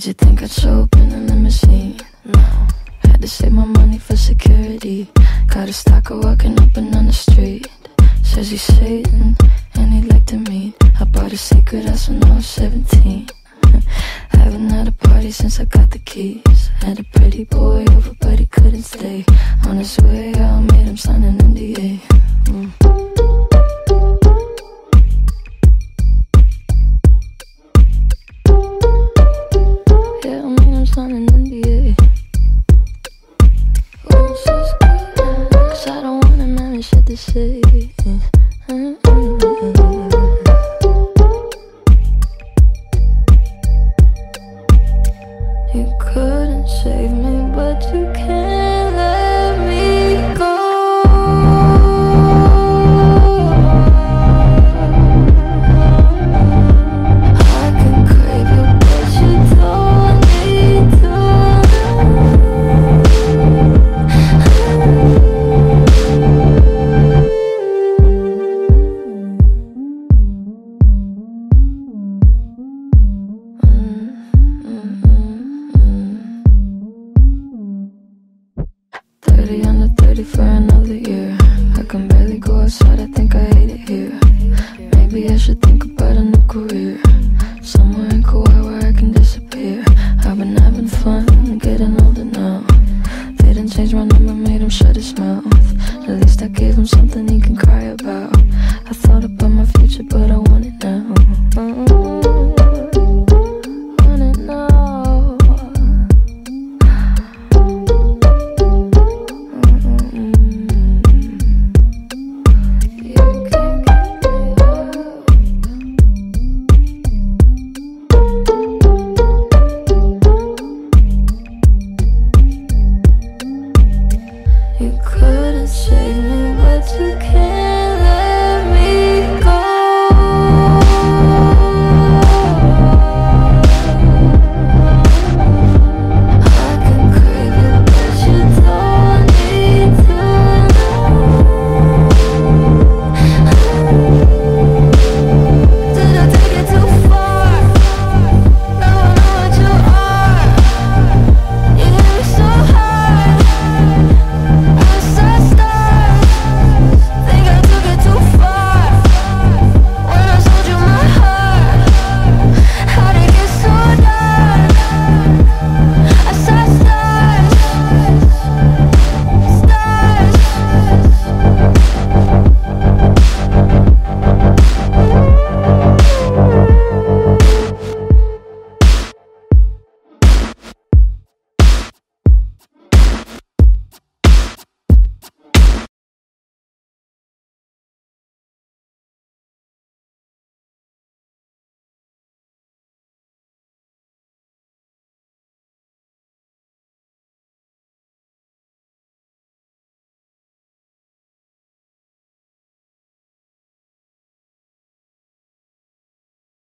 you think I'd show up in a limousine? No. Had to save my money for security. Got a stalker walking up and down the street. Says he's Satan and he'd like to meet. I bought a secret house when I was 17. Haven't had a party since I got the keys. Had a pretty boy over but he couldn't stay. On his way out, made him sign an NDA. Yeah, I made him sign an NDA. Cause I don't want him having shit to say. You couldn't save me, but you can't let me go. I can crave you, but you don't need to. Under 30 for another year. I can barely go outside, I think I hate it here. Maybe I should think about a new career, somewhere in Kauai where I can disappear. I've been having fun, getting older now. They didn't change my number, made him shut his mouth. At least I gave him something he can cry about. I thought about my future, but I want it now. Want it now. You couldn't save me.